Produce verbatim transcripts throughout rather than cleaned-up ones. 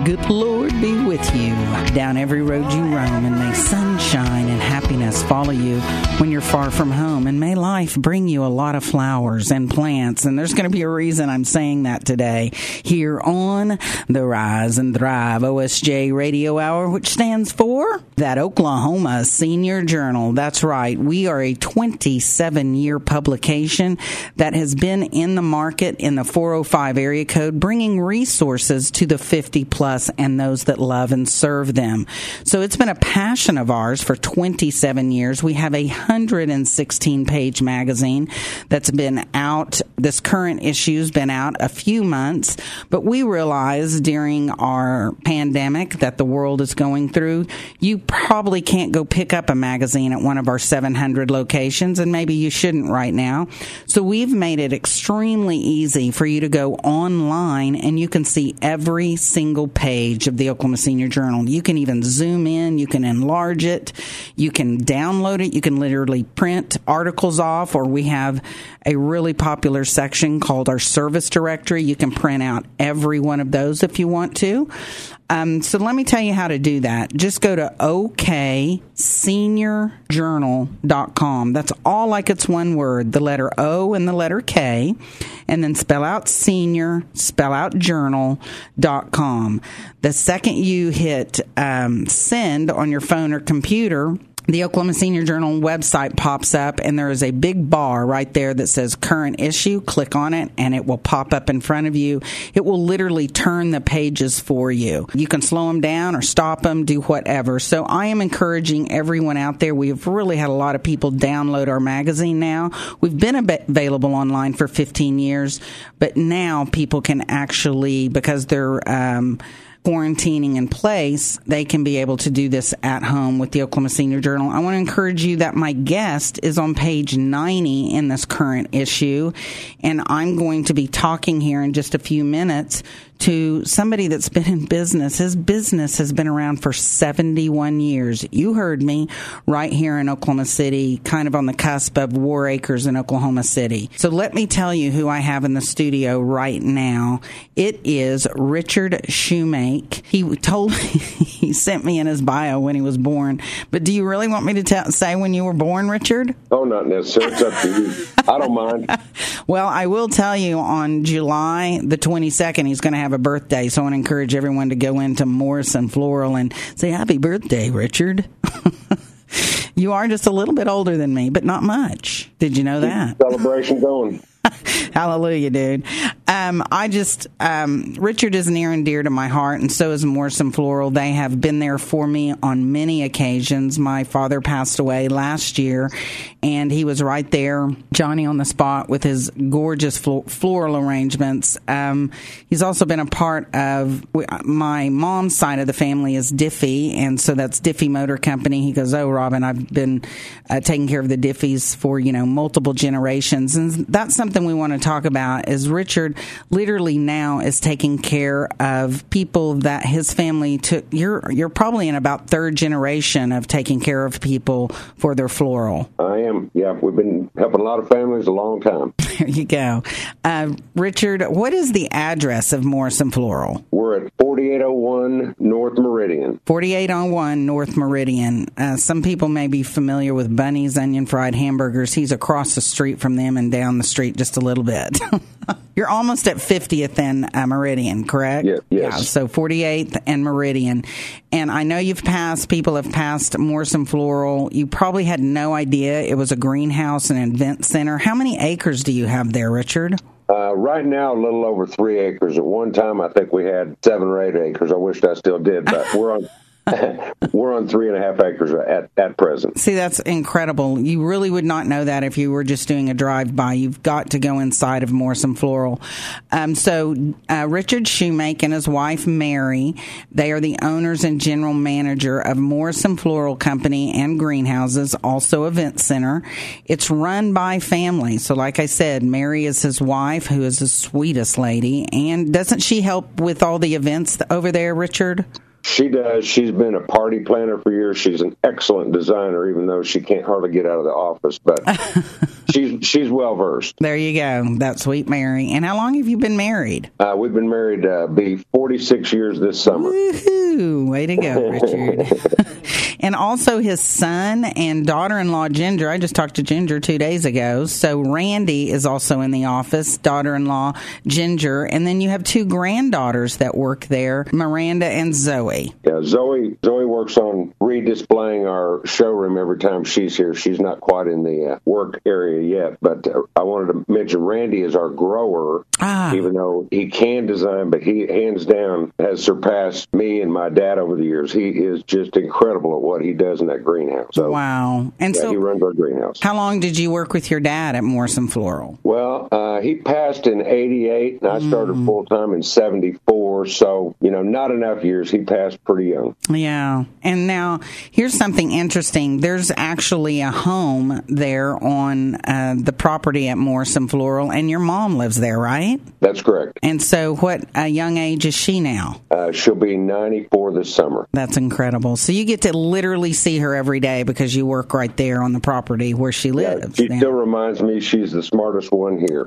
good Lord be with you down every road you roam, and may sunshine and happiness follow you when you're far from home, and may life bring you a lot of flowers and plants. And there's going to be a reason I'm saying that today here on the Rise and Thrive O S J Radio Hour, which stands for that Oklahoma Senior Journal. That's right. We are a twenty-seven year publication that has been in the market in the four oh five area code, bringing resources to the fifty plus and those that love and serve them. So it's been a passion of ours for twenty-seven years. We have a one hundred sixteen page magazine that's been out. This current issue's been out a few months, but we realized during our pandemic that the world is going through, you probably can't go pick up a magazine at one of our seven hundred locations, and maybe you shouldn't right now. So we've made it extremely easy for you to go online, and you can see every single page of the Oklahoma Senior Journal. You can even zoom in, you can enlarge it, you can download it, you can literally print articles off, or we have a really popular section called our service directory. You can print out every one of those if you want to. Um, so let me tell you how to do that. Just go to O K senior journal dot com. That's all like it's one word, the letter O and the letter K, and then spell out senior, spell out journal dot com. The second you hit um, send on your phone or computer, the Oklahoma Senior Journal website pops up, and there is a big bar right there that says current issue. Click on it, and it will pop up in front of you. It will literally turn the pages for you. You can slow them down or stop them, do whatever. So I am encouraging everyone out there. We've really had a lot of people download our magazine now. We've been available online for fifteen years, but now people can actually, because they're um, quarantining in place, they can be able to do this at home with the Oklahoma Senior Journal. I want to encourage you that my guest is on page ninety in this current issue, and I'm going to be talking here in just a few minutes to somebody that's been in business. His business has been around for seventy-one years. You heard me, right here in Oklahoma City, kind of on the cusp of War Acres in Oklahoma City. So let me tell you who I have in the studio right now. It is Richard Shoemake. He told me, he sent me in his bio when he was born. But do you really want me to tell, say when you were born, Richard? Oh, not necessarily. It's up to you. I don't mind. Well, I will tell you on July the twenty-second, he's going to have a birthday, so I want to encourage everyone to go into Morrison Floral and say, happy birthday, Richard. You are just a little bit older than me, but not much. Did you know that? Celebration going. Hallelujah, dude. Um, I just, um, Richard is near and dear to my heart, and so is Morrison Floral. They have been there for me on many occasions. My father passed away last year, and he was right there, Johnny on the spot, with his gorgeous flo- floral arrangements. Um, he's also been a part of, my mom's side of the family is Diffie, and so that's Diffie Motor Company. He goes, oh, Robin, I've been uh, taking care of the Diffies for, you know, multiple generations, and that's something we want to talk about. Is Richard literally now is taking care of people that his family took. You're you're probably in about third generation of taking care of people for their floral. I am. Yeah, we've been helping a lot of families a long time. There you go. Uh, Richard, what is the address of Morrison Floral? We're at forty-eight oh one North Meridian. forty-eight oh one North Meridian. Uh, some people may be familiar with Bunny's Onion Fried Hamburgers. He's across the street from them and down the street just a little bit. You're almost at fiftieth and uh, Meridian, correct? Yeah, yes. Yeah, so forty-eighth and Meridian. And I know you've passed, people have passed Morrison Floral. You probably had no idea it was a greenhouse and event center. How many acres do you have there, Richard? Uh, right now, a little over three acres. At one time, I think we had seven or eight acres. I wish I still did, but we're on we're on three and a half acres at, at present. See, that's incredible. You really would not know that if you were just doing a drive-by. You've got to go inside of Morrison Floral. Um, so uh, Richard Shoemake and his wife, Mary, they are the owners and general manager of Morrison Floral Company and Greenhouses, also Event Center. It's run by family. So like I said, Mary is his wife, who is the sweetest lady. And doesn't she help with all the events over there, Richard? She does. She's been a party planner for years. She's an excellent designer, even though she can't hardly get out of the office. But she's she's well versed. There you go. That's sweet Mary. And how long have you been married? Uh, we've been married uh, be forty-six years this summer. Woohoo! Way to go, Richard. And also his son and daughter-in-law, Ginger. I just talked to Ginger two days ago. So Randy is also in the office, daughter-in-law, Ginger. And then you have two granddaughters that work there, Miranda and Zoe. Yeah, Zoe Zoe works on redisplaying our showroom every time she's here. She's not quite in the uh, work area yet, but uh, I wanted to mention Randy is our grower, ah. even though he can design, but he hands down has surpassed me and my dad over the years. He is just incredible at what he does in that greenhouse. So, wow. And yeah, so he runs our greenhouse. How long did you work with your dad at Morrison Floral? Well, uh, he passed in eighty-eight, and I started mm. full-time in seventy-four, so, you know, not enough years. He passed pretty young. Yeah. And now, here's something interesting. There's actually a home there on uh, the property at Morrison Floral, and your mom lives there, right? That's correct. And so what uh, young age is she now? Uh, she'll be ninety-four this summer. That's incredible. So you get to literally see her every day because you work right there on the property where she lives. Yeah, she still reminds me she's the smartest one here.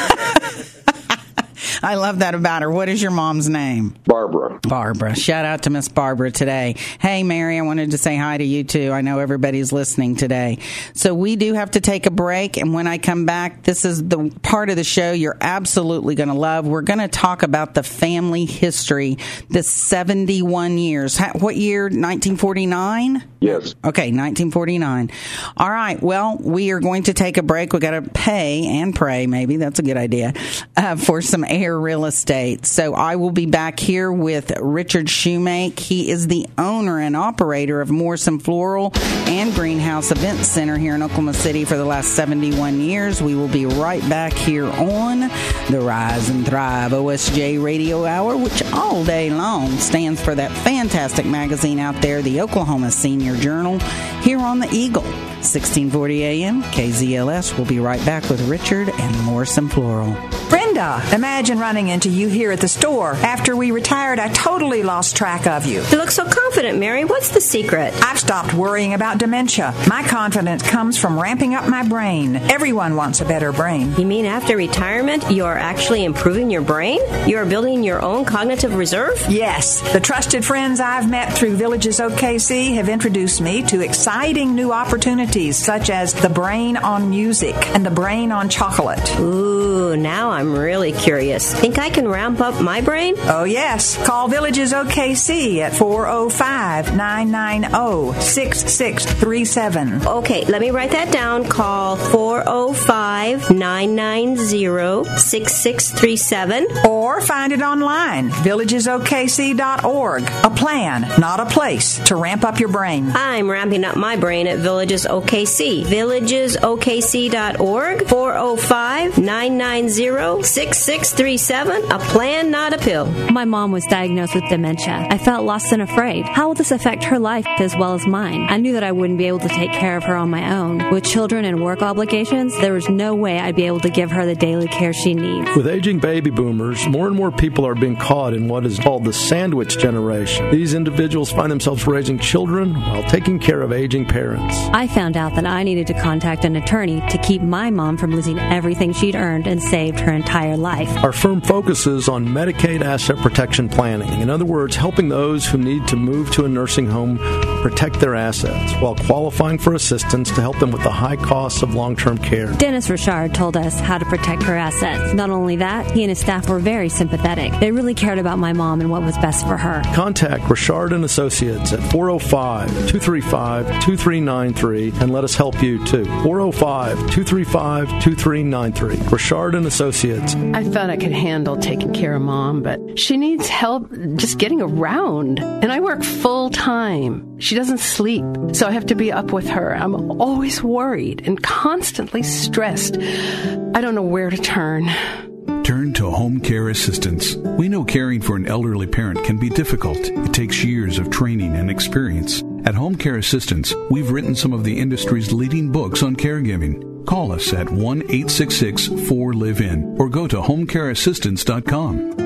I love that about her. What is your mom's name? Barbara. Barbara. Shout out to Miss Barbara today. Hey, Mary, I wanted to say hi to you, too. I know everybody's listening today. So we do have to take a break, and when I come back, this is the part of the show you're absolutely going to love. We're going to talk about the family history, the seventy-one years. What year? nineteen forty-nine? Yes. Okay, nineteen forty-nine. All right, well, we are going to take a break. We got to pay and pray, maybe. That's a good idea, uh, for some air real estate. So I will be back here with Richard Shoemake. He is the owner and operator of Morrison Floral and Greenhouse Event Center here in Oklahoma City for the last seventy-one years. We will be right back here on the Rise and Thrive O S J Radio Hour, which all day long stands for that fantastic magazine out there, the Oklahoma Senior Journal, here on the Eagle. sixteen forty A M, K Z L S. We'll be right back with Richard and Morrison Floral. Brenda, imagine running into you here at the store. After we retired, I totally lost track of you. You look so confident, Mary. What's the secret? I've stopped worrying about dementia. My confidence comes from ramping up my brain. Everyone wants a better brain. You mean after retirement, you're actually improving your brain? You're building your own cognitive reserve? Yes. The trusted friends I've met through Villages O K C have introduced me to exciting new opportunities such as the Brain on Music and the Brain on Chocolate. Ooh, now I'm really curious. Think I can ramp up my brain? Oh, yes. Call Villages O K C at four oh five, nine nine oh, six six three seven. Okay, let me write that down. Call four oh five, nine nine oh, six six three seven. Or find it online, villages o k c dot org. A plan, not a place, to ramp up your brain. I'm ramping up my brain at Villages O K C. villages o k c dot org, four oh five, nine nine oh, six six three seven. A plan, not a pill. My mom was diagnosed with dementia. I felt lost and afraid. How will this affect her life as well as mine? I knew that I wouldn't be able to take care of her on my own. With children and work obligations, there was no way I'd be able to give her the daily care she needs. With aging baby boomers, more and more people are being caught in what is called the sandwich generation. These individuals find themselves raising children while taking care of aging parents. I found out that I needed to contact an attorney to keep my mom from losing everything she'd earned and saved her entire life. Our firm focuses on Medicaid asset protection planning. In other words, helping those who need to move to a nursing home protect their assets while qualifying for assistance to help them with the high costs of long-term care. Dennis Richard told us how to protect her assets. Not only that, he and his staff were very sympathetic. They really cared about my mom and what was best for her. Contact Richard and Associates at four oh five, two three five, two three nine three and let us help you too. four oh five, two three five, two three nine three. Richard and Associates. I thought I could handle taking care of Mom, but she needs help just getting around. And I work full time. She doesn't sleep, so I have to be up with her. I'm always worried and constantly stressed. I don't know where to turn. Turn to Home Care Assistance. We know caring for an elderly parent can be difficult. It takes years of training and experience. At Home Care Assistance, we've written some of the industry's leading books on caregiving. Call us at one eight six six, four live in or go to home care assistance dot com.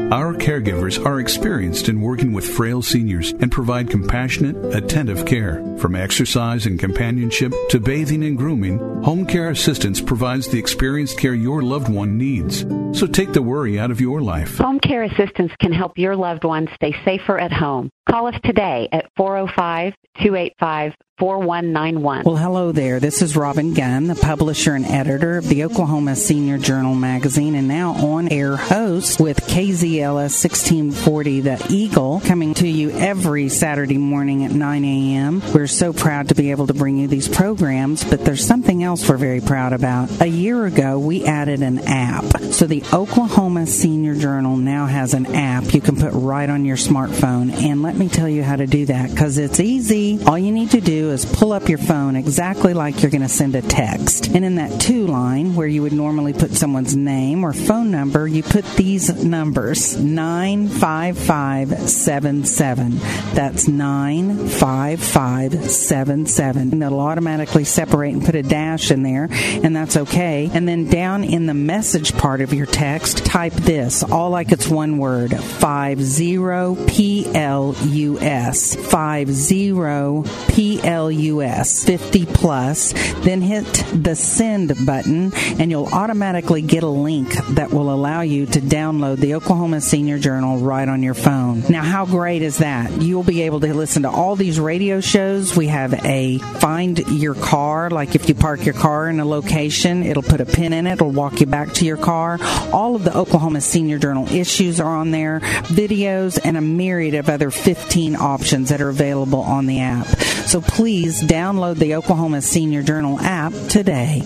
Our caregivers are experienced in working with frail seniors and provide compassionate, attentive care. From exercise and companionship to bathing and grooming, Home Care Assistance provides the experienced care your loved one needs. So take the worry out of your life. Home Care Assistance can help your loved one stay safer at home. Call us today at four oh five, two eight five, four one nine one. Well, hello there. This is Robin Gunn, the publisher and editor of the Oklahoma Senior Journal magazine, and now on-air host with K Z L S sixteen forty The Eagle, coming to you every Saturday morning at nine a.m. We're so proud to be able to bring you these programs, but there's something else we're very proud about. A year ago, we added an app. So the Oklahoma Senior Journal now has an app you can put right on your smartphone, and let me tell you how to do that, because it's easy. All you need to do is pull up your phone exactly like you're going to send a text. And in that to line, where you would normally put someone's name or phone number, you put these numbers, nine five five seven seven. That's nine five five seven seven. And it'll automatically separate and put a dash in there, and that's okay. And then down in the message part of your text, type this, all like it's one word, five zero P L U S. five zero P L U S, fifty plus. Then hit the send button, and you'll automatically get a link that will allow you to download the Oklahoma Senior Journal right on your phone. Now, how great is that? You'll be able to listen to all these radio shows. We have a find your car, like if you park your car in a location, it'll put a pin in it, it'll walk you back to your car. All of the Oklahoma Senior Journal issues are on there, videos, and a myriad of other fifteen options that are available on the app. So please download the Oklahoma Senior Journal app today.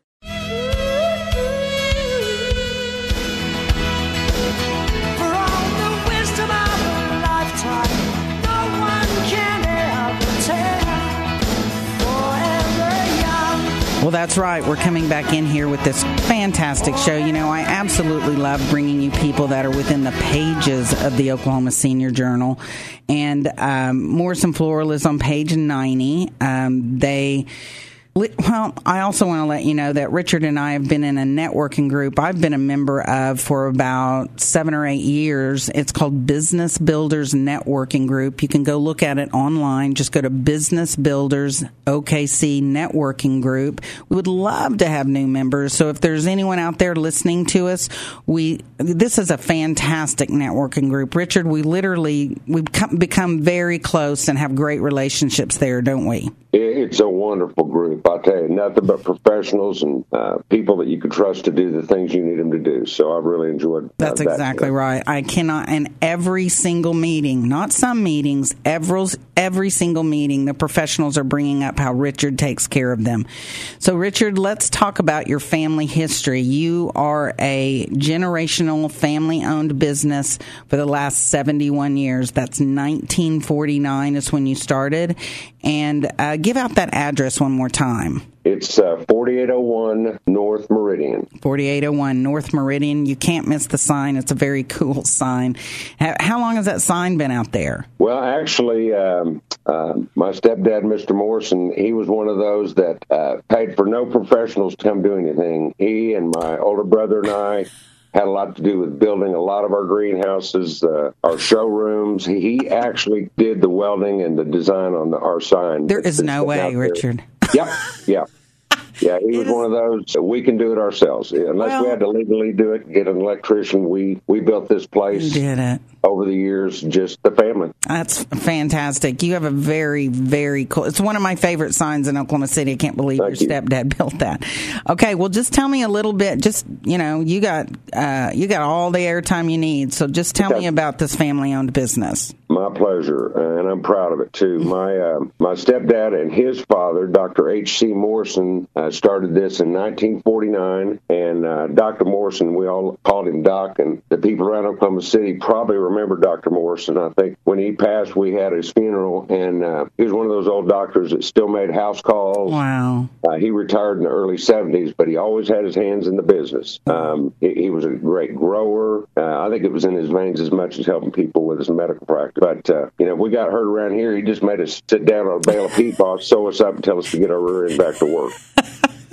Well, that's right. We're coming back in here with this fantastic show. You know, I absolutely love bringing you people that are within the pages of the Oklahoma Senior Journal. And um, Morrison Floral is on page ninety. Um, they... Well, I also want to let you know that Richard and I have been in a networking group I've been a member of for about seven or eight years. It's called Business Builders Networking Group. You can go look at it online. Just go to Business Builders O K C Networking Group. We would love to have new members. So if there's anyone out there listening to us, we this is a fantastic networking group. Richard, we literally, we've become very close and have great relationships there, don't we? It's a wonderful group. I'll tell you, nothing but professionals and uh, people that you can trust to do the things you need them to do. So I've really enjoyed uh, That's that. exactly right. I cannot, in every single meeting, not some meetings, every, every single meeting, the professionals are bringing up how Richard takes care of them. So, Richard, let's talk about your family history. You are a generational family-owned business for the last seventy-one years. That's nineteen forty-nine is when you started. And uh, give out that address one more time. It's uh, forty-eight oh one North Meridian. forty-eight oh one North Meridian. You can't miss the sign. It's a very cool sign. How long has that sign been out there? Well, actually, um, uh, my stepdad, Mister Morrison, he was one of those that uh, paid for no professionals to come do anything. He and my older brother and I had a lot to do with building a lot of our greenhouses, uh, our showrooms. He actually did the welding and the design on the, our sign. There is no way, Richard. Yep, yeah. Yeah, he was one of those, we can do it ourselves. Unless well, we had to legally do it, get an electrician, we, we built this place. You did it. Over the years, just the family. That's fantastic. You have a very, very cool, it's one of my favorite signs in Oklahoma City. I can't believe Thank your you. stepdad built that. Okay, well, just tell me a little bit, just, you know, you got uh, you got all the airtime you need, so just tell okay. me about this family-owned business. My pleasure, and I'm proud of it, too. My uh, my stepdad and his father, Doctor H C Morrison, uh, started this in nineteen forty-nine, and uh, Doctor Morrison, we all called him Doc, and the people around Oklahoma City probably remember Doctor Morrison. I think when he passed, we had his funeral, and uh, he was one of those old doctors that still made house calls. Wow. Uh, he retired in the early seventies, but he always had his hands in the business. Um, he, he was a great grower. Uh, I think it was in his veins as much as helping people with his medical practice. But, uh, you know, if we got hurt around here, he just made us sit down on a bale of peat moss, sew us up, and tell us to get our rear end back to work.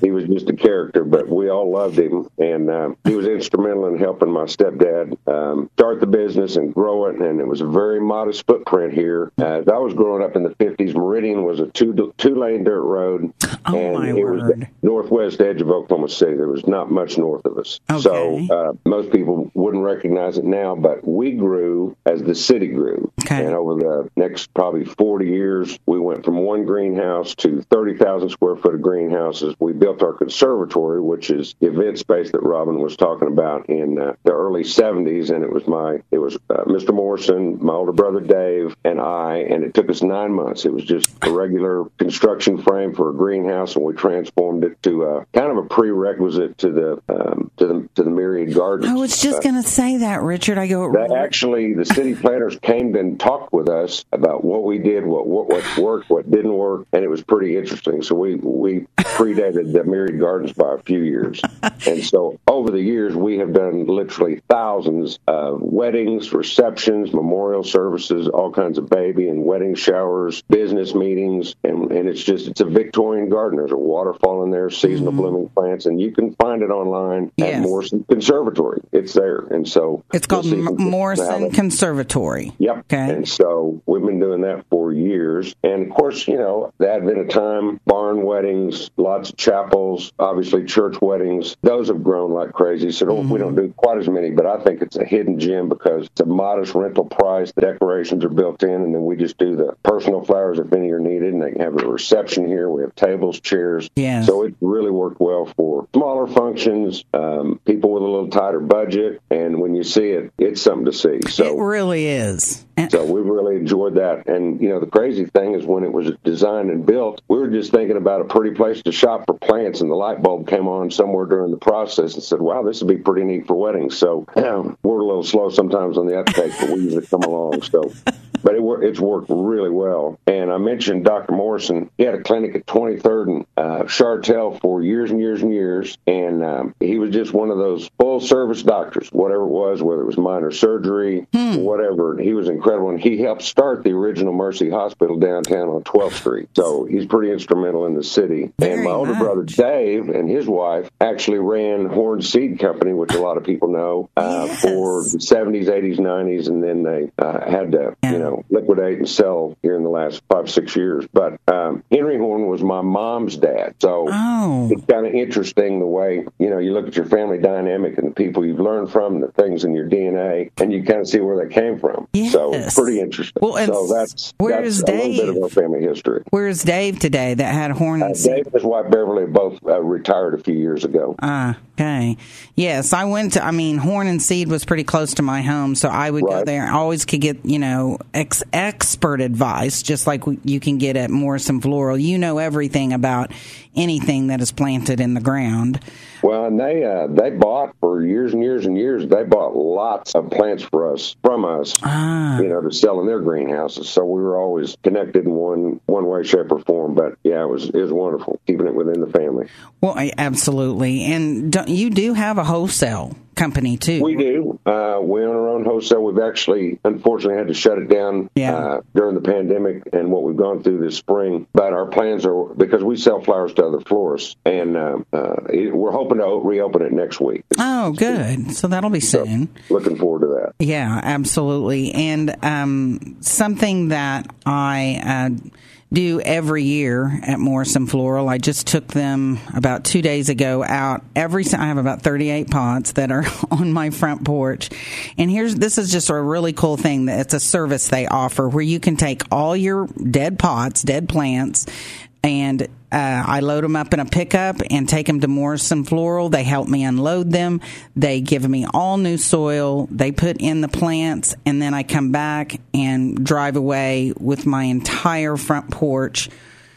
he was just a character, but we all loved him, and uh, he was instrumental in helping my stepdad um, start the business and grow it, and it was a very modest footprint here. Uh, as I was growing up in the fifties, Meridian was a two, two-lane dirt road, oh, and my it word. was the northwest edge of Oklahoma City. There was not much north of us. Okay. So uh, most people wouldn't recognize it now, but we grew as the city grew. Okay. And over the next probably forty years, we went from one greenhouse to thirty thousand square foot of greenhouses. We built our conservatory, which is the event space that Robin was talking about in uh, the early seventies. And it was my, it was uh, Mister Morrison, my older brother Dave, and I, and it took us nine months. It was just a regular construction frame for a greenhouse, and we transformed it to a, kind of a prerequisite to the um, to the to the Myriad Gardens. I was just Uh, going to say that, Richard. I go. That actually, the city planners came and talked with us about what we did, what, what what worked, what didn't work, and it was pretty interesting. So we we predated the Myriad Gardens by a few years, and so over the years we have done literally thousands of weddings, receptions, memorial services, all kinds of baby and wedding showers, business meetings, and, and it's just it's a Victorian garden. There's a waterfall in there, seasonal mm-hmm. blooming plants, and you can find it online yes. at Morrison Conservatory. It's there, and so it's called M- Morrison Conservatory. Yep. Okay. And so we've been doing that for years, and of course, you know, the advent of time, barn weddings, lots of chapels, obviously church weddings. Those have grown like crazy. So don't, mm-hmm. we don't do quite as many, but I think it's a hidden gem because it's a modest rental price. The decorations are built in, and then we just do the personal flowers if any are needed, and they can have a reception here. We have tables, chairs. Yes. So it really worked well for smaller functions, um, people with a little tighter budget, and when you see it, it's something to see. So it really is. So we really enjoyed that. And, you know, the crazy thing is when it was designed and built, we were just thinking about a pretty place to shop for plants, and the light bulb came on somewhere during the process and said, wow, this would be pretty neat for weddings. So um, we're a little slow sometimes on the uptake, but we usually come along. So, but it, it's worked really well. And I mentioned Doctor Morrison. He had a clinic at twenty-third and uh, Chartel for years and years and years. And um, he was just one of those full-service doctors, whatever it was, whether it was minor surgery, hmm. whatever. He was incredible. And he helped start the original Mercy Hospital downtown on twelfth street. So he's pretty instrumental in the city. Very and my older much. brother Dave and his wife actually ran Horn Seed Company, which a lot of people know, uh, yes. for the seventies, eighties, nineties, and then they uh, had to, yeah. you know, liquidate and sell here in the last five, six years. But um, Henry Horn was my mom's dad. So oh. it's kind of interesting the way, you know, you look at your family dynamic and the people you've learned from, the things in your D N A, and you kind of see where they came from. Yes. So it's pretty interesting. Well, and so that's, where's that's a Dave? little bit of our family history. Where's Dave today that had Horn and uh, Dave and his wife Beverly both uh, retired a few years ago. Ah, okay. Yes, I went to, I mean, Horn and Seed was pretty close to my home, so I would right. go there. I always could get, you know, ex- expert advice, just like you can get at Morrison Floral. You know everything about anything that is planted in the ground. Well, and they uh, they bought for years and years and years. They bought lots of plants for us from us, ah. you know, to sell in their greenhouses. So we were always connected in one one way, shape, or form. But yeah, it was it was wonderful keeping it within the family. Well, I, absolutely, and don't, you do have a wholesale company too. We do. Uh, we own our own wholesale. We've actually, unfortunately, had to shut it down yeah. uh, during the pandemic and what we've gone through this spring. But our plans are, because we sell flowers to other florists, and uh, uh, we're hoping to reopen it next week. Oh, good. So that'll be soon. So, looking forward to that. Yeah, absolutely. And um, something that I uh, do every year at Morrison Floral, I just took them about two days ago out. Every I have about thirty-eight pots that are on my front porch. And here's this is just a really cool thing. That it's a service they offer where you can take all your dead pots, dead plants, and uh, I load them up in a pickup and take them to Morrison Floral. They help me unload them. They give me all new soil. They put in the plants, and then I come back and drive away with my entire front porch.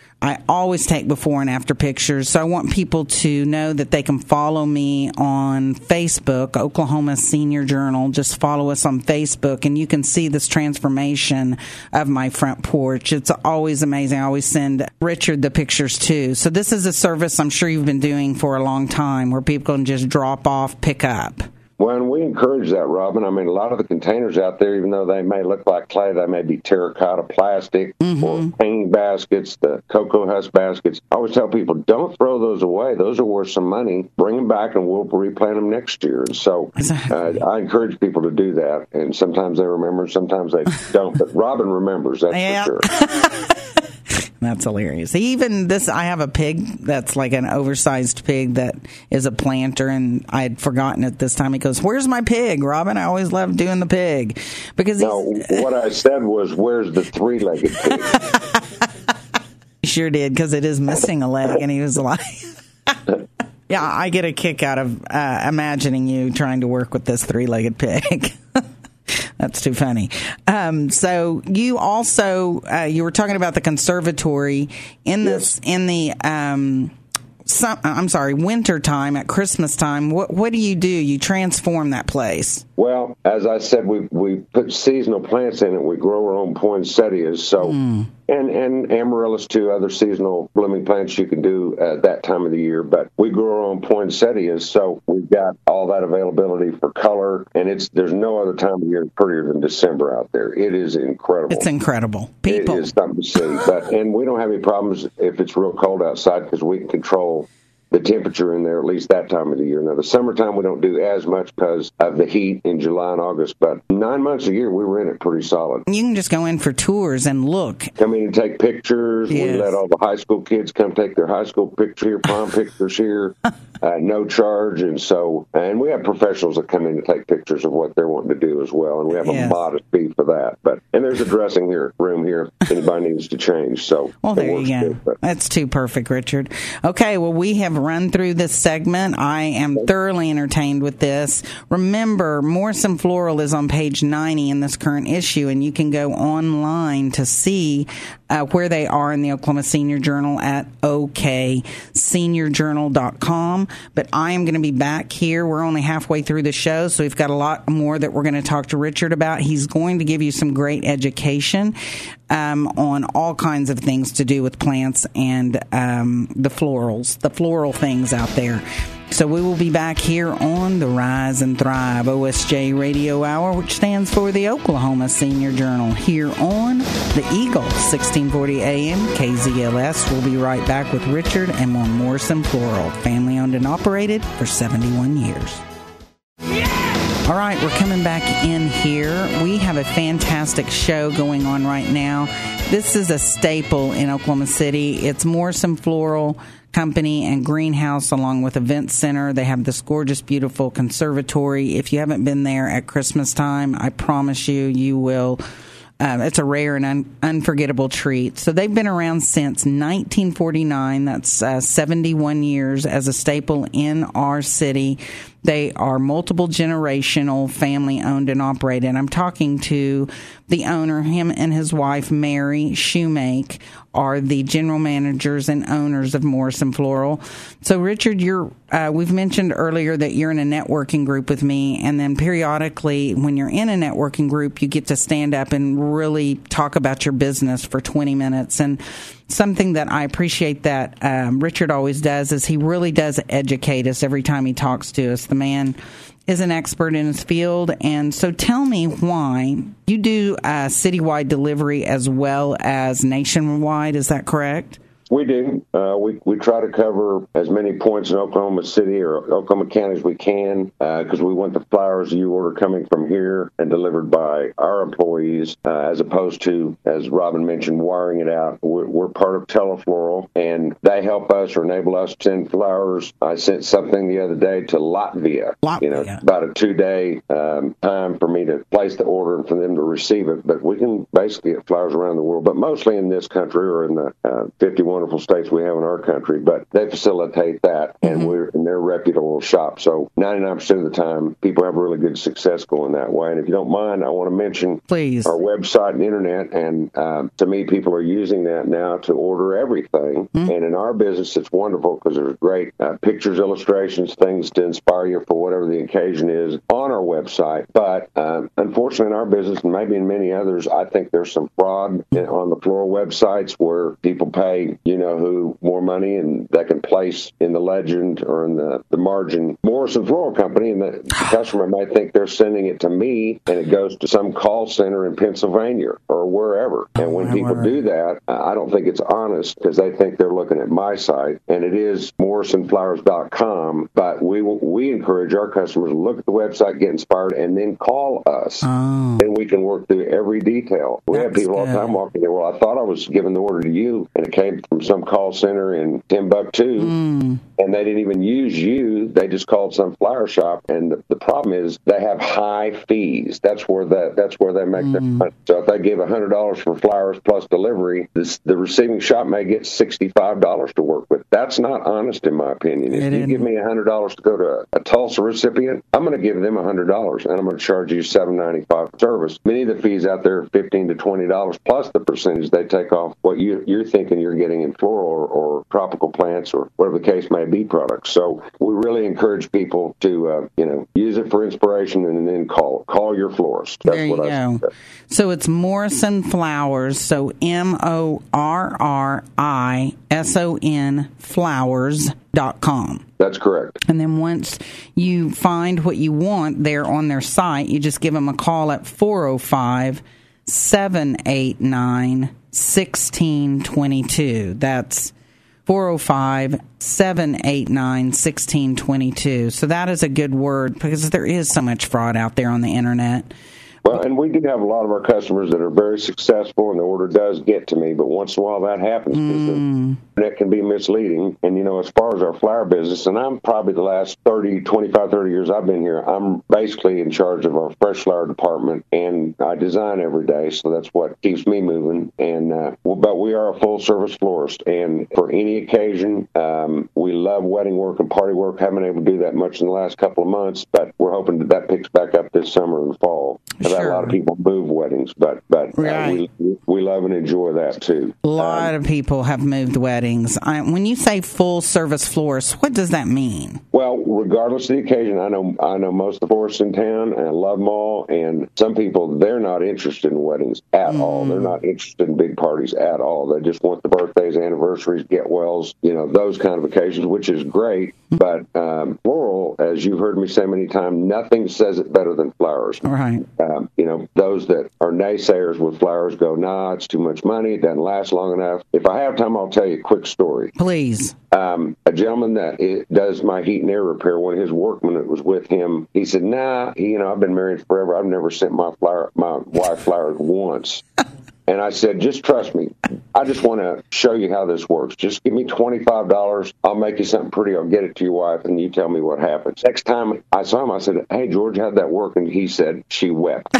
I always take before and after pictures, so I want people to know that they can follow me on Facebook, Oklahoma Senior Journal. Just follow us on Facebook, and you can see this transformation of my front porch. It's always amazing. I always send Richard the pictures, too. So this is a service I'm sure you've been doing for a long time where people can just drop off, pick up. Well, and we encourage that, Robin. I mean, a lot of the containers out there, even though they may look like clay, they may be terracotta plastic mm-hmm. or hanging baskets, the cocoa husk baskets. I always tell people, don't throw those away. Those are worth some money. Bring them back and we'll replant them next year. And so uh, I encourage people to do that. And sometimes they remember, sometimes they don't. But Robin remembers, that's yeah. for sure. That's hilarious. Even this, I have a pig that's like an oversized pig that is a planter, and I had forgotten it this time. He goes, "Where's my pig, Robin? I always loved doing the pig." Because no, what I said was, "Where's the three-legged pig?" He sure did, because it is missing a leg, and he was like... Yeah, I get a kick out of uh, imagining you trying to work with this three-legged pig. That's too funny. Um, so you also uh, you were talking about the conservatory in this yes. in the um, some, I'm sorry, winter time at Christmas time. What what do you do? You transform that place. Well, as I said, we we put seasonal plants in it. We grow our own poinsettias. So mm. and and amaryllis too, other seasonal blooming plants you can do at that time of the year. But we grow our own poinsettias, so we've got all that availability for color. And it's there's no other time of year prettier than December out there. It is incredible. It's incredible. People. It is something to see. But and we don't have any problems if it's real cold outside because we can control the temperature in there at least that time of the year. Now, the summertime we don't do as much because of the heat in July and August, but nine months a year we were in it pretty solid. You can just go in for tours and look. Come in and take pictures. Yes. We let all the high school kids come take their high school picture here, prom pictures here, uh, no charge. And so, and we have professionals that come in to take pictures of what they're wanting to do as well. And we have yes. a modest fee for that. But and there's a dressing here room here if anybody needs to change. So well, there you go. Good, that's too perfect, Richard. Okay, well, we have run through this segment. I am thoroughly entertained with this. Remember, Morrison Floral is on page ninety in this current issue, and you can go online to see uh, where they are in the Oklahoma Senior Journal at o k senior journal dot com. But I am going to be back here. We're only halfway through the show, so we've got a lot more that we're going to talk to Richard about. He's going to give you some great education um, on all kinds of things to do with plants and um, the florals, the floral things out there. So we will be back here on the Rise and Thrive O S J Radio Hour, which stands for the Oklahoma Senior Journal, here on the Eagle, sixteen forty A M K Z L S. We'll be right back with Richard and more Morrison Floral, family owned and operated for seventy-one years. All right, we're coming back in here. We have a fantastic show going on right now. This is a staple in Oklahoma City. It's Morrison Floral Company and Greenhouse, along with Event Center. They have this gorgeous, beautiful conservatory. If you haven't been there at Christmas time, I promise you, you will. Uh, it's a rare and un- unforgettable treat. So they've been around since nineteen forty-nine. That's uh, seventy-one years as a staple in our city. They are multiple generational, family owned and operated. I'm talking to the owner. Him and his wife, Mary Shoemake, are the general managers and owners of Morrison Floral. So, Richard, you're uh, we've mentioned earlier that you're in a networking group with me, and then periodically, when you're in a networking group, you get to stand up and really talk about your business for twenty minutes. And something that I appreciate that um, Richard always does is he really does educate us every time he talks to us. The man is an expert in his field. And so tell me why you do uh, citywide delivery as well as nationwide. Is that correct? We do. Uh, we we try to cover as many points in Oklahoma City or Oklahoma County as we can because uh, we want the flowers you order coming from here and delivered by our employees uh, as opposed to, as Robin mentioned, wiring it out. We're, we're part of Telefloral, and they help us or enable us to send flowers. I sent something the other day to Latvia. Latvia. You know, about a two-day um, time for me to place the order and for them to receive it. But we can basically get flowers around the world, but mostly in this country or in the uh, fifty-one wonderful states we have in our country, but they facilitate that, and mm-hmm. we're in their reputable shop. So ninety-nine percent of the time, people have really good success going that way. And if you don't mind, I want to mention Please. our website and internet. And uh, to me, people are using that now to order everything. Mm-hmm. And in our business, it's wonderful because there's great uh, pictures, illustrations, things to inspire you for whatever the occasion is on our website. But um, unfortunately, in our business, and maybe in many others, I think there's some fraud on the floral websites where people pay you know who, more money, and they can place in the legend or in the, the margin Morrison Floral Company, and the customer might think they're sending it to me, and it goes to some call center in Pennsylvania or wherever. And when people do that, I don't think it's honest, because they think they're looking at my site, and it is morrison flowers dot com. But we we encourage our customers to look at the website, get inspired, and then call us. Oh. And we can work through every detail. We That's have people good. all the time walking in, well, I thought I was giving the order to you, and it came from some call center in Timbuktu, mm. and they didn't even use you. They just called some flower shop, and the, the problem is they have high fees. That's where that that's where they make mm. their money. So if they give one hundred dollars for flowers plus delivery, this, the receiving shop may get sixty-five dollars to work with. That's not honest, in my opinion. If it you isn't. give me one hundred dollars to go to a, a Tulsa recipient, I'm going to give them one hundred dollars, and I'm going to charge you seven ninety-five for service. Many of the fees out there are fifteen to twenty dollars plus the percentage they take off what you, you're thinking you're getting in floral or, or tropical plants or whatever the case may be products. So we really encourage people to, uh, you know, use it for inspiration and then call call your florist. That's there you what I go. So it's Morrison Flowers, so M O R R I S O N flowers dot com. That's correct. And then once you find what you want there on their site, you just give them a call at four oh five, seven eight nine, one six two two. That's four oh five, seven eight nine, one six two two. So that is a good word, because there is so much fraud out there on the internet. Well, and we do have a lot of our customers that are very successful, and the order does get to me, but once in a while that happens, because mm. the internet can be misleading. And, you know, as far as our flower business, and I'm probably the last thirty, twenty-five, thirty years I've been here, I'm basically in charge of our fresh flower department, and I design every day, so that's what keeps me moving. And uh, well, but we are a full-service florist, and for any occasion, um, we love wedding work and party work. Haven't been able to do that much in the last couple of months, but we're hoping that that picks back up this summer and fall. I've had a lot of people move weddings, but but right. uh, we we love and enjoy that too. A lot um, of people have moved weddings. I, when you say full service florist, what does that mean? Well, regardless of the occasion, I know I know most of the florists in town, and I love them all. And some people, they're not interested in weddings at mm. all. They're not interested in big parties at all. They just want the birthdays, anniversaries, get-wells, you know, those kind of occasions, which is great. But um, floral, as you've heard me say many times, nothing says it better than flowers. Right. Um, you know, those that are naysayers with flowers go, nah, it's too much money, it doesn't last long enough. If I have time, I'll tell you a quick story. Please. Um, a gentleman that it does my heat and air repair, one of his workmen that was with him, he said, nah, he, you know, I've been married forever. I've never sent my flower, my wife flowers once. And I said, just trust me. I just want to show you how this works. Just give me twenty-five dollars. I'll make you something pretty. I'll get it to your wife, and you tell me what happens. Next time I saw him, I said, hey, George, how'd that work? And he said, she wept.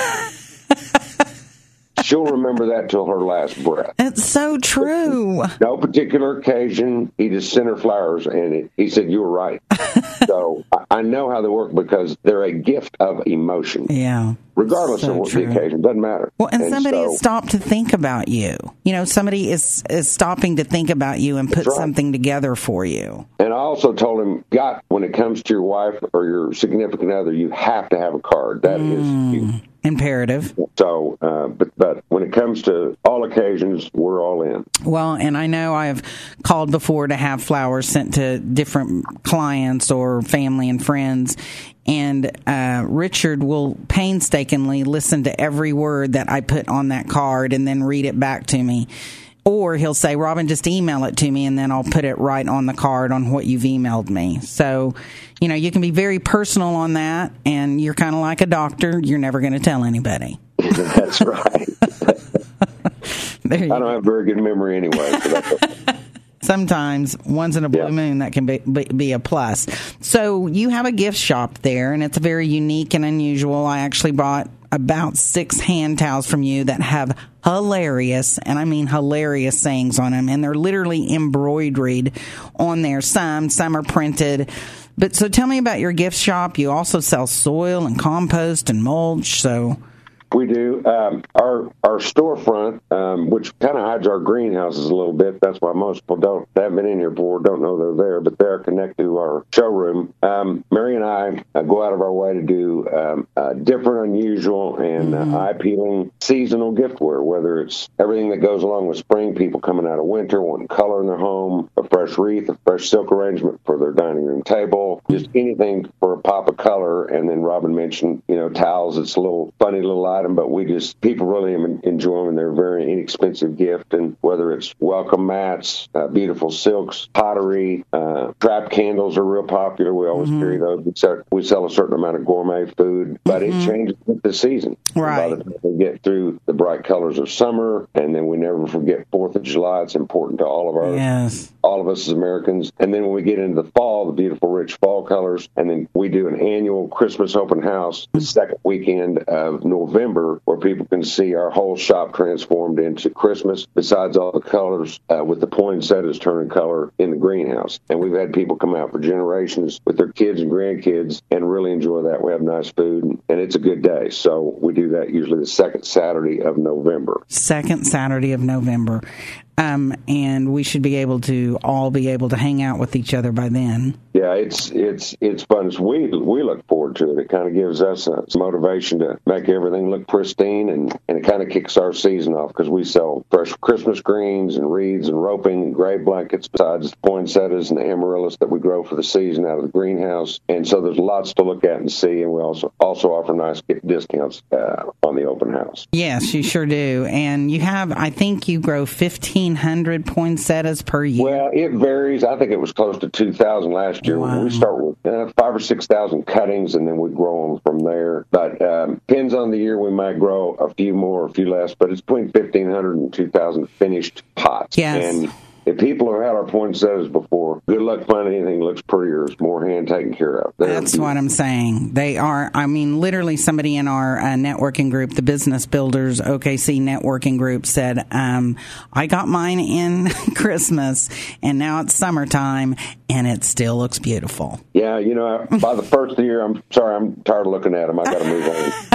She'll remember that till her last breath. That's so true. No particular occasion, he just sent her flowers, and it, he said, you were right. So I, I know how they work, because they're a gift of emotion. Yeah. Regardless so of what true. the occasion, doesn't matter. Well, and, and somebody so, has stopped to think about you. You know, somebody is, is stopping to think about you and put right. something together for you. And I also told him, God, when it comes to your wife or your significant other, you have to have a card. That mm. is huge. Imperative. So, uh, but but when it comes to all occasions, we're all in. Well, and I know I have called before to have flowers sent to different clients or family and friends, and uh, Richard will painstakingly listen to every word that I put on that card and then read it back to me. Or he'll say, Robin, just email it to me, and then I'll put it right on the card on what you've emailed me. So, you know, you can be very personal on that, and you're kind of like a doctor. You're never going to tell anybody. That's right. I don't go. have very good memory anyway. So that's okay. Sometimes, once in a blue yeah. moon, that can be, be be a plus. So you have a gift shop there, and it's very unique and unusual. I actually bought about six hand towels from you that have hilarious, and I mean hilarious sayings on them, and they're literally embroidered on there. Some, some are printed. But so tell me about your gift shop. You also sell soil and compost and mulch, so... We do. Um, our our storefront, um, which kind of hides our greenhouses a little bit. That's why most people don't they haven't been in here before, don't know they're there, but they're connected to our showroom. Um, Mary and I uh, go out of our way to do um, uh, different, unusual, and mm-hmm. uh, eye-appealing seasonal giftware, whether it's everything that goes along with spring, people coming out of winter, wanting color in their home, a fresh wreath, a fresh silk arrangement for their dining room table, just anything for a pop of color. And then Robin mentioned, you know, towels. It's a little funny little item, but we just, people really enjoy them, and they're a very inexpensive gift. And whether it's welcome mats, uh, beautiful silks, pottery, uh, trap candles are real popular. We always mm-hmm. carry those. We sell, we sell a certain amount of gourmet food, but mm-hmm. it changes with the season. Right. By the time we get through the bright colors of summer, and then we never forget fourth of July. It's important to all of our, yes. all of us as Americans. And then when we get into the fall, the beautiful, rich fall colors, and then we do an annual Christmas open house the second weekend of November, where people can see our whole shop transformed into Christmas, besides all the colors uh, with the poinsettias turning color in the greenhouse. And we've had people come out for generations with their kids and grandkids and really enjoy that. We have nice food, and it's a good day. So we do that usually the second Saturday of November. Second Saturday of November. Um, and we should be able to all be able to hang out with each other by then. Yeah, it's it's it's fun. So we we look forward to it. It kind of gives us a motivation to make everything look pristine, and, and it kind of kicks our season off because we sell fresh Christmas greens and wreaths and roping and grave blankets, besides the poinsettias and the amaryllis that we grow for the season out of the greenhouse. And so there's lots to look at and see, and we also also offer nice discounts uh, on the open house. Yes, you sure do. And you have, I think you grow fifteen hundred poinsettias per year. Well, it varies. I think it was close to two thousand last year. Wow. We start with uh, five or six thousand cuttings, and then we grow them from there. But um, depends on the year. We might grow a few more, a few less, but it's between fifteen hundred and two thousand finished pots. Yes. And if people have had our poinsettias before, good luck finding anything that looks prettier. It's more hand taken care of. They're That's what I'm saying. They are, I mean, literally somebody in our uh, networking group, the Business Builders O K C networking group, said, um, I got mine in Christmas, and now it's summertime, and it still looks beautiful. Yeah, you know, by the first of the year, I'm sorry, I'm tired of looking at them. I got to move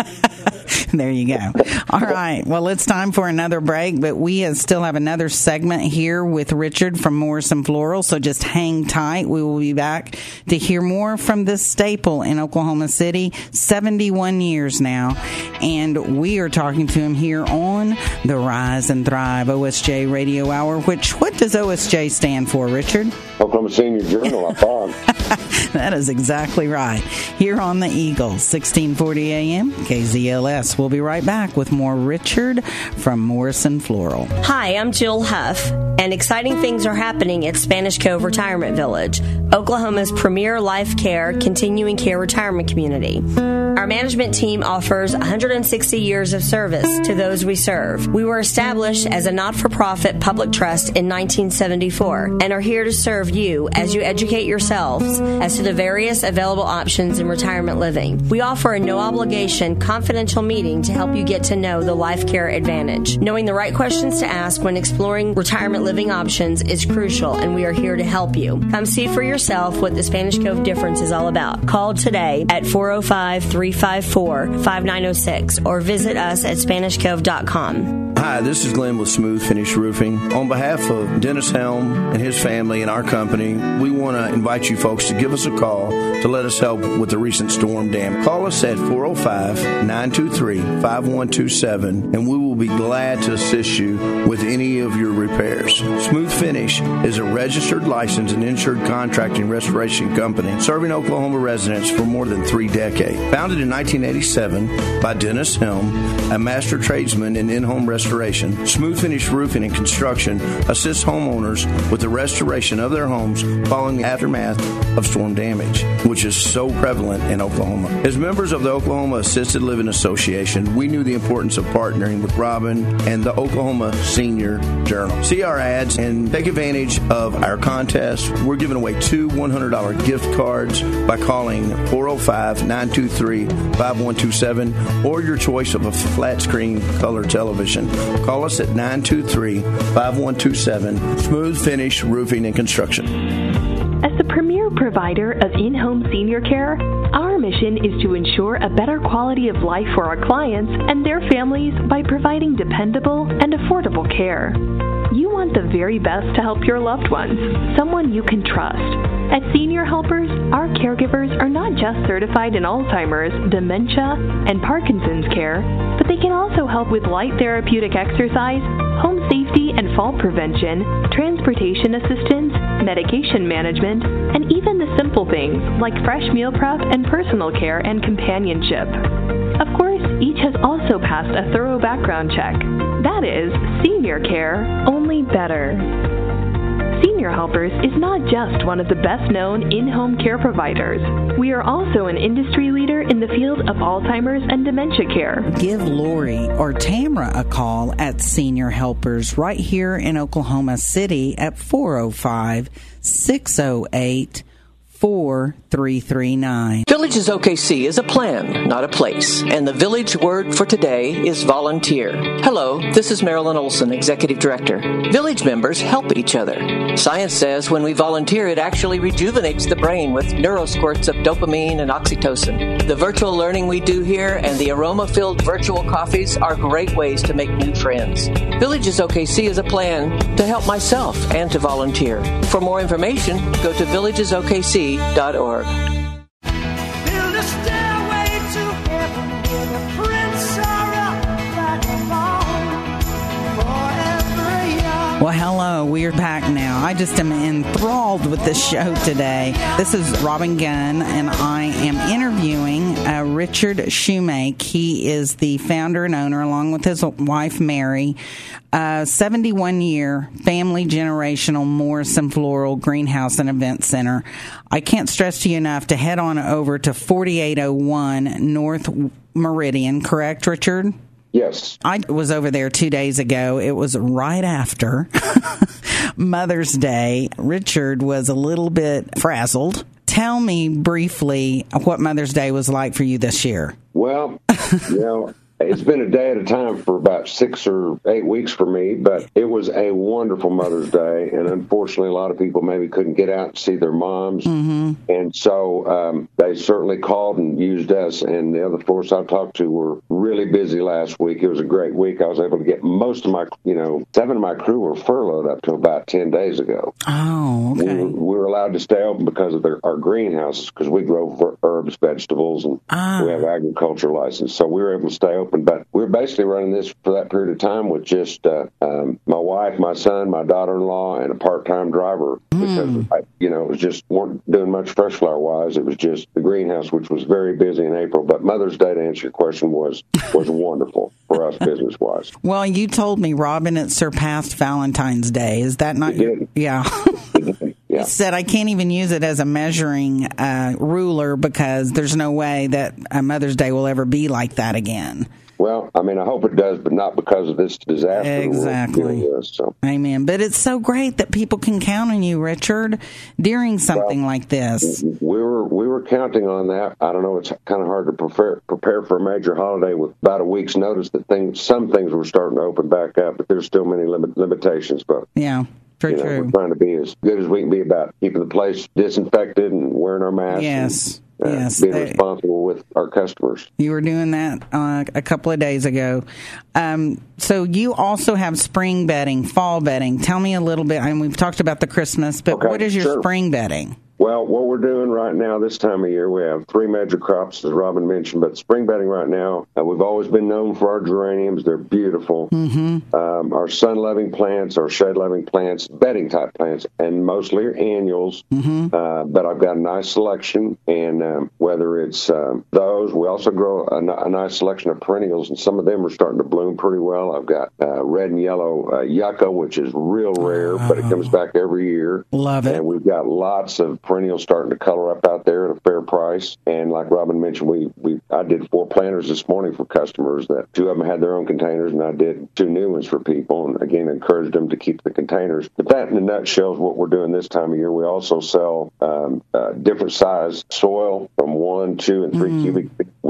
on. There you go. All right. Well, it's time for another break, but we uh, still have another segment here with Richard from Morrison Floral, so just hang tight. We will be back to hear more from this staple in Oklahoma City, seventy-one years now, and we are talking to him here on the Rise and Thrive O S J Radio Hour, which, what does O S J stand for, Richard? Oklahoma Senior Journal, I thought. That is exactly right. Here on the Eagle, sixteen forty A M, K Z L S. We'll be right back with more Richard from Morrison Floral. Hi, I'm Jill Huff, and exciting things are happening at Spanish Cove Retirement Village, Oklahoma's premier life care, continuing care retirement community. Our management team offers one hundred sixty years of service to those we serve. We were established as a not-for-profit public trust in nineteen seventy-four and are here to serve you as you educate yourselves as to the various available options in retirement living. We offer a no-obligation, confidential meeting to help you get to know the Life Care Advantage. Knowing the right questions to ask when exploring retirement living options is crucial, and we are here to help you. Come see for yourself what the Spanish Cove difference is all about. Call today at four oh five, three five four, five nine oh six or visit us at spanish cove dot com. Hi, this is Glenn with Smooth Finish Roofing. On behalf of Dennis Helm and his family and our company, we want to invite you folks to give us a call to let us help with the recent storm damage. Call us at four oh five, nine two three, five one two seven, and we will be glad to assist you with any of your repairs. Smooth Finish is a registered, licensed, and insured contracting restoration company serving Oklahoma residents for more than three decades. Founded in nineteen eighty-seven by Dennis Helm, a master tradesman in in-home restoration, Smooth Finish Roofing and Construction assists homeowners with the restoration of their homes following the aftermath of storm damage, which is so prevalent in Oklahoma. As members of the Oklahoma Assisted Living Association, we knew the importance of partnering with Robin and the Oklahoma Senior Journal. See our ads and take advantage of our contest. We're giving away two one hundred dollars gift cards by calling four oh five, nine two three, five one two seven or your choice of a flat screen color television. Call us at nine two three, five one two seven, Smooth Finish Roofing and Construction. As the premier provider of in-home senior care, our mission is to ensure a better quality of life for our clients and their families by providing dependable and affordable care. You want the very best to help your loved ones, someone you can trust. At Senior Helpers, our caregivers are not just certified in Alzheimer's, dementia, and Parkinson's care, but they can also help with light therapeutic exercise, home safety and fall prevention, transportation assistance, medication management, and even the simple things like fresh meal prep and personal care and companionship. Of course, each has also passed a thorough background check. That is senior care, only better. Senior Helpers is not just one of the best-known in-home care providers. We are also an industry leader in the field of Alzheimer's and dementia care. Give Lori or Tamra a call at Senior Helpers right here in Oklahoma City at four oh five, six oh eight, four three three nine. Villages O K C is a plan, not a place, and the village word for today is volunteer. Hello, this is Marilyn Olson, Executive Director. Village members help each other. Science says when we volunteer, it actually rejuvenates the brain with neurosquirts of dopamine and oxytocin. The virtual learning we do here and the aroma-filled virtual coffees are great ways to make new friends. Villages O K C is a plan to help myself and to volunteer. For more information, go to villages O K C dot org. Well, hello. We're back now. I just am enthralled with this show today. This is Robin Gunn, and I am interviewing uh, Richard Shoemake. He is the founder and owner, along with his wife, Mary, uh, seventy-one-year family generational Morrison Floral Greenhouse and Event Center. I can't stress to you enough to head on over to forty-eight oh one North Meridian, correct, Richard? Yes. I was over there two days ago. It was right after Mother's Day. Richard was a little bit frazzled. Tell me briefly what Mother's Day was like for you this year. Well, you know, it's been a day at a time for about six or eight weeks for me, but it was a wonderful Mother's Day, and unfortunately a lot of people maybe couldn't get out and see their moms, mm-hmm. and so um, they certainly called and used us, and the other folks I talked to were really busy last week. It was a great week. I was able to get most of my, you know, seven of my crew were furloughed up to about ten days ago. Oh, okay. We, we were allowed to stay open because of their, our greenhouses, because we grow herbs, vegetables, and ah. we have agriculture license, so we were able to stay open. But we were basically running this for that period of time with just uh, um, my wife, my son, my daughter-in-law, and a part-time driver. Because, mm. I, you know, it was just weren't doing much fresh flower-wise. It was just the greenhouse, which was very busy in April. But Mother's Day, to answer your question, was was wonderful for us business-wise. Well, you told me, Robin, it surpassed Valentine's Day. Is that not? It did. Yeah. It did. Yeah. He said, I can't even use it as a measuring uh, ruler because there's no way that a Mother's Day will ever be like that again. Well, I mean, I hope it does, but not because of this disaster. Exactly. With, so. Amen. But it's so great that people can count on you, Richard, during something well, like this. We were we were counting on that. I don't know. It's kind of hard to prepare prepare for a major holiday with about a week's notice that things some things were starting to open back up, but there's still many limit, limitations. But yeah. True, you know, true. We're trying to be as good as we can be about keeping the place disinfected and wearing our masks. Yes. And, uh, yes. being they, responsible with our customers. You were doing that uh, a couple of days ago. Um, so you also have spring bedding, fall bedding. Tell me a little bit. I mean, we've talked about the Christmas, but okay, what is your sure. spring bedding? Well, what we're doing right now this time of year, we have three major crops, as Robin mentioned, but spring bedding right now, uh, we've always been known for our geraniums. They're beautiful. Mm-hmm. Um, our sun-loving plants, our shade-loving plants, bedding-type plants, and mostly are annuals. Mm-hmm. Uh, but I've got a nice selection, and um, whether it's um, those, we also grow a, a nice selection of perennials, and some of them are starting to bloom pretty well. I've got uh, red and yellow uh, yucca, which is real rare, oh. but it comes back every year. Love it. And we've got lots of perennials starting to color up out there at a fair price. And like Robin mentioned, we, we I did four planters this morning for customers. That two of them had their own containers, and I did two new ones for people. And again, encouraged them to keep the containers. But that, in a nutshell, is what we're doing this time of year. We also sell um, uh, different size soil from one, two, and three mm. cubic. We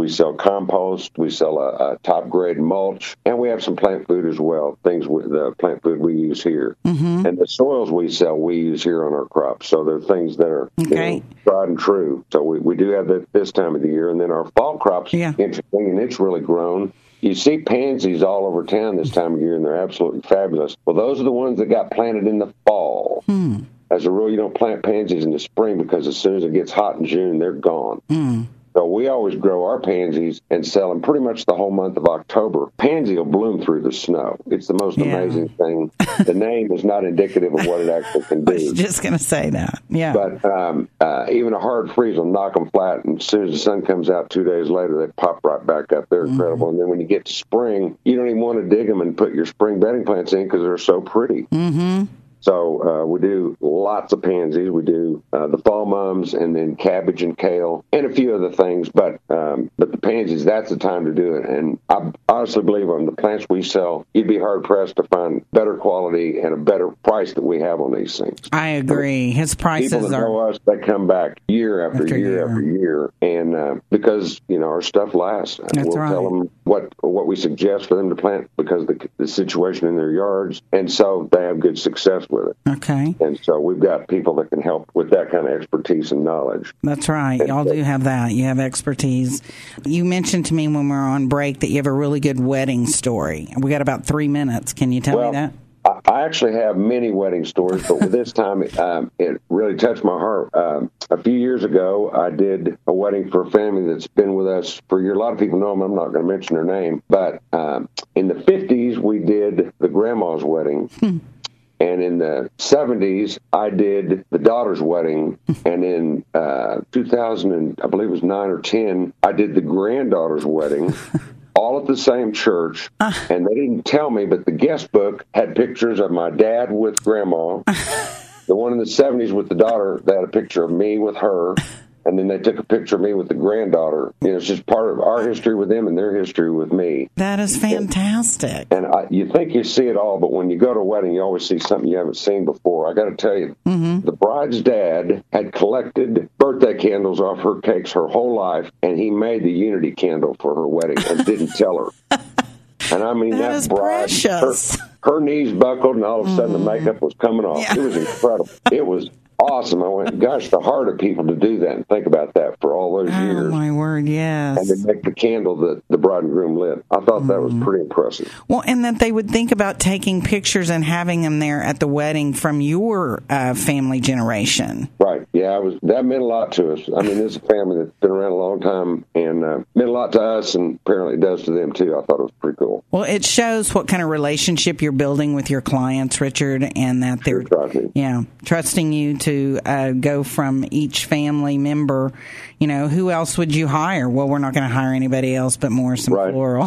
We sell compost. We sell a, a top-grade mulch. And we have some plant food as well, things with the plant food we use here. Mm-hmm. And the soils we sell, we use here on our crops. So they're things that are okay. you know, tried and true. So we, we do have that this time of the year. And then our fall crops, yeah. interesting, and it's really grown. You see pansies all over town this time of year, and they're absolutely fabulous. Well, those are the ones that got planted in the fall. Hmm. As a rule, you don't plant pansies in the spring because as soon as it gets hot in June, they're gone. Hmm. So we always grow our pansies and sell them pretty much the whole month of October. Pansy will bloom through the snow. It's the most yeah. amazing thing. The name is not indicative of what it actually can do. I was just going to say that. Yeah. But um, uh, even a hard freeze will knock them flat, and as soon as the sun comes out two days later, they pop right back up. They're mm-hmm. incredible. And then when you get to spring, you don't even want to dig them and put your spring bedding plants in because they're so pretty. Mm-hmm. So uh, we do lots of pansies. We do uh, the fall mums and then cabbage and kale and a few other things. But um, but the pansies, that's the time to do it. And I honestly believe on the plants we sell, you'd be hard-pressed to find better quality and a better price that we have on these things. I agree. His prices People that are... know us, they come back year after, after year, year after year. And uh, because, you know, our stuff lasts. That's we'll right. tell them what, what we suggest for them to plant because of the, the situation in their yards. And so they have good success with it. Okay. And so we've got people that can help with that kind of expertise and knowledge. That's right. And Y'all so, do have that. You have expertise. You mentioned to me when we were on break that you have a really good wedding story. We got about three minutes. Can you tell well, me that? I actually have many wedding stories, but with this time, um, it really touched my heart. Um, a few years ago, I did a wedding for a family that's been with us for years. A lot of people know them. I'm not going to mention their name. But um, in the fifties, we did the grandma's wedding. Hmm. And in the seventies, I did the daughter's wedding. And in uh, two thousand, I believe it was nine or ten, I did the granddaughter's wedding. All at the same church, and they didn't tell me, but the guest book had pictures of my dad with grandma. The one in the seventies with the daughter, they had a picture of me with her, and then they took a picture of me with the granddaughter. You know, it's just part of our history with them and their history with me. That is fantastic. And, and I, you think you see it all, but when you go to a wedding, you always see something you haven't seen before. I got to tell you, mm-hmm. the bride's dad had collected birthday candles off her cakes her whole life, and he made the unity candle for her wedding and didn't tell her. And I mean, that, that is bride, precious. Her, her knees buckled, and all of a sudden mm-hmm. the makeup was coming off. Yeah. It was incredible. It was awesome. I went, gosh, the heart of people to do that and think about that for all those oh, years. Oh, my word, yes. And to make the candle that the bride and groom lit. I thought mm. that was pretty impressive. Well, and that they would think about taking pictures and having them there at the wedding from your uh, family generation. Right. Yeah, I was. That meant a lot to us. I mean, this is a family that's been around a long time and uh, meant a lot to us, and apparently it does to them, too. I thought it was pretty cool. Well, it shows what kind of relationship you're building with your clients, Richard, and that they're sure, yeah trusting you to uh, go from each family member. You know, who else would you hire? Well, we're not going to hire anybody else but Morris and right. Floral.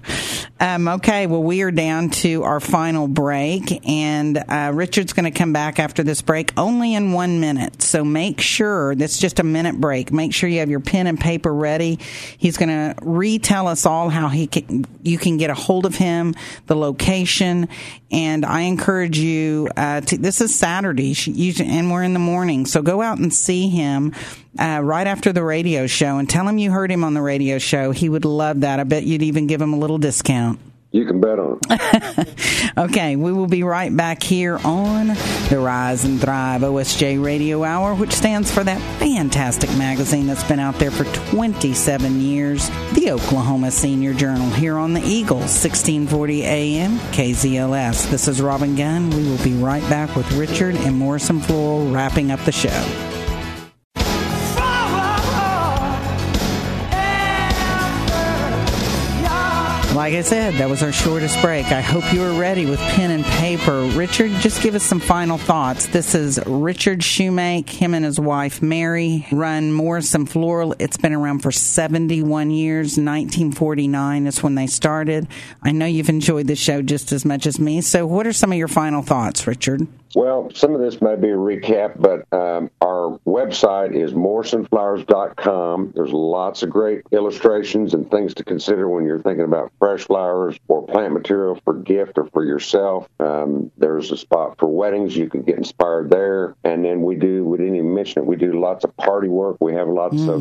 um, okay, well, we are down to our final break, and uh, Richard's going to come back after this break only in one minute. So make sure, that's just a minute break. Make sure you have your pen and paper ready. He's going to retell us all how he can, you can get a hold of him, the location, and I encourage you, uh, to, this is Saturday, and we're in the morning, so go out and see him uh, right after the radio show and tell him you heard him on the radio show. He would love that. I bet you'd even give him a little discount. You can bet on it. Okay, we will be right back here on the Rise and Thrive O S J Radio Hour, which stands for that fantastic magazine that's been out there for twenty-seven years, the Oklahoma Senior Journal, here on the Eagle, sixteen forty A M, K Z L S. This is Robin Gunn. We will be right back with Richard and Morris and Floral wrapping up the show. Like I said, that was our shortest break. I hope you are ready with pen and paper. Richard, just give us some final thoughts. This is Richard Shoemake. Him and his wife, Mary, run Morris and Floral. It's been around for seventy-one years. nineteen forty-nine is when they started. I know you've enjoyed the show just as much as me. So what are some of your final thoughts, Richard? Well, some of this may be a recap, but um, our website is morrison flowers dot com. There's lots of great illustrations and things to consider when you're thinking about fresh flowers or plant material for gift or for yourself. Um, there's a spot for weddings. You can get inspired there. And then we do, we didn't even mention it, we do lots of party work. We have lots mm. of uh,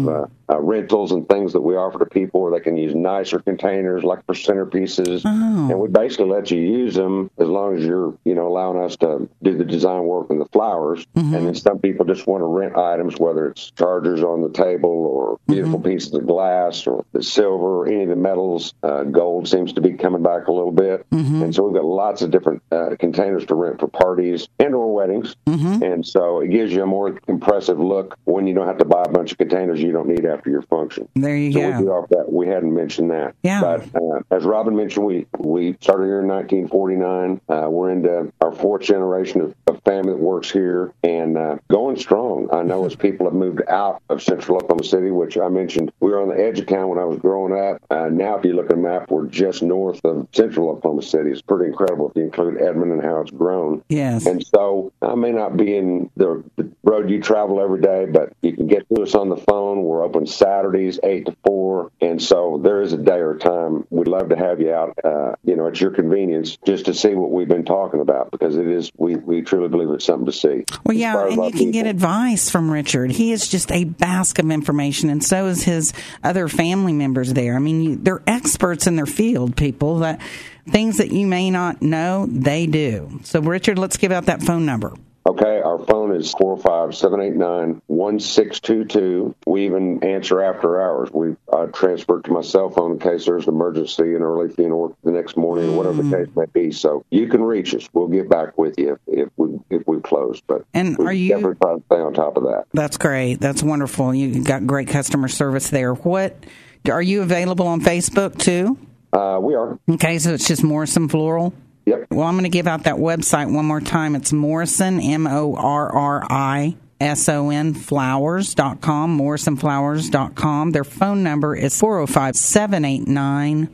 uh, rentals and things that we offer to people where they can use nicer containers, like for centerpieces. Oh. And we basically let you use them as long as you're, you know, allowing us to do the design work and the flowers. Mm-hmm. And then some people just want to rent items, whether it's chargers on the table or beautiful mm-hmm. pieces of glass or the silver or any of the metals. Uh, gold seems to be coming back a little bit. Mm-hmm. And so we've got lots of different uh, containers to rent for parties and or weddings. Mm-hmm. And so it gives you a more impressive look when you don't have to buy a bunch of containers you don't need after your function. There you so go. So we do offer that. We hadn't mentioned that. Yeah. But uh, as Robin mentioned, we, we started here in nineteen forty-nine. Uh, we're into our fourth generation of, of family that works here and uh, going strong. I know as people have moved out of central Oklahoma City, which I mentioned, we were on the edge of town when I was growing up. Uh, now, if you look at a map, we're just north of central Oklahoma City. It's pretty incredible if you include Edmond and how it's grown. Yes. And so I may not be in the, the road you travel every day, but you can get to us on the phone. We're open Saturdays, eight to four. And so there is a day or time. We'd love to have you out, uh, you know, at your convenience just to see what we've been talking about, because it is, we, we truly believe it's something to see. Well, yeah, and you can people. get advice from Richard. He is just a bask of information, and so is his other family members there. I mean, you, they're experts in their field, people, that things that you may not know, they do. So, Richard, let's give out that phone number. Okay, our phone is four oh five, seven eight nine, one six two two. We even answer after hours. We uh, transfer to my cell phone in case there's an emergency, an early funeral the next morning, or whatever the case may be. So you can reach us. We'll get back with you if, if we if we close. But and we are you definitely try to stay on top of that. That's great. That's wonderful. You got great customer service there. What are you available on Facebook too? Uh, we are. Okay, so it's just Morrison Floral. Yep. Well, I'm going to give out that website one more time. It's Morrison, M O R R I S O N, flowers dot com, morrison flowers dot com. Their phone number is four oh five, seven eight nine,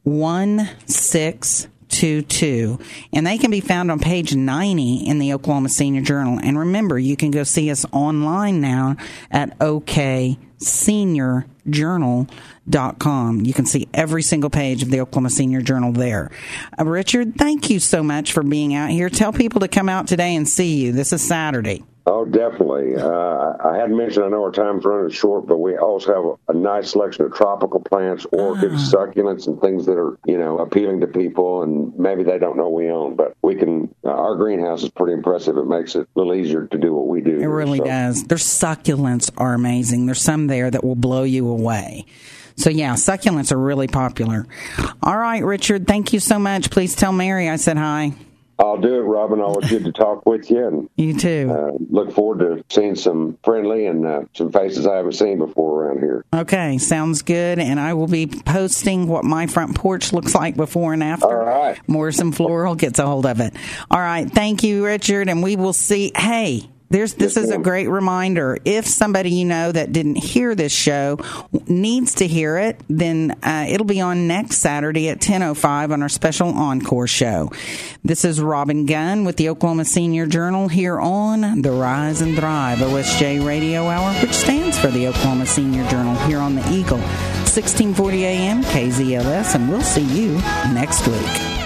one six two two. And they can be found on page ninety in the Oklahoma Senior Journal. And remember, you can go see us online now at O K Senior Journal dot com. You can see every single page of the Oklahoma Senior Journal there. Uh, Richard, thank you so much for being out here. Tell people to come out today and see you. This is Saturday. Oh, definitely. Uh, I hadn't mentioned, I know our time's running short, but we also have a, a nice selection of tropical plants, orchids, uh. succulents, and things that are, you know, appealing to people, and maybe they don't know we own. But we can, uh, our greenhouse is pretty impressive. It makes it a little easier to do what we do. It really so. does. Their succulents are amazing. There's some there that will blow you away. So, yeah, succulents are really popular. All right, Richard, thank you so much. Please tell Mary I said hi. I'll do it, Robin. Always good to talk with you. And, you too. Uh, look forward to seeing some friendly and uh, some faces I haven't seen before around here. Okay, sounds good. And I will be posting what my front porch looks like before and after. All right. Morrison Floral gets a hold of it. All right. Thank you, Richard. And we will see. Hey. There's, this is a great reminder. If somebody you know that didn't hear this show needs to hear it, then uh, it'll be on next Saturday at ten oh five on our special encore show. This is Robin Gunn with the Oklahoma Senior Journal here on the Rise and Thrive O S J Radio Hour, which stands for the Oklahoma Senior Journal here on the Eagle, sixteen forty A M K Z L S, and we'll see you next week.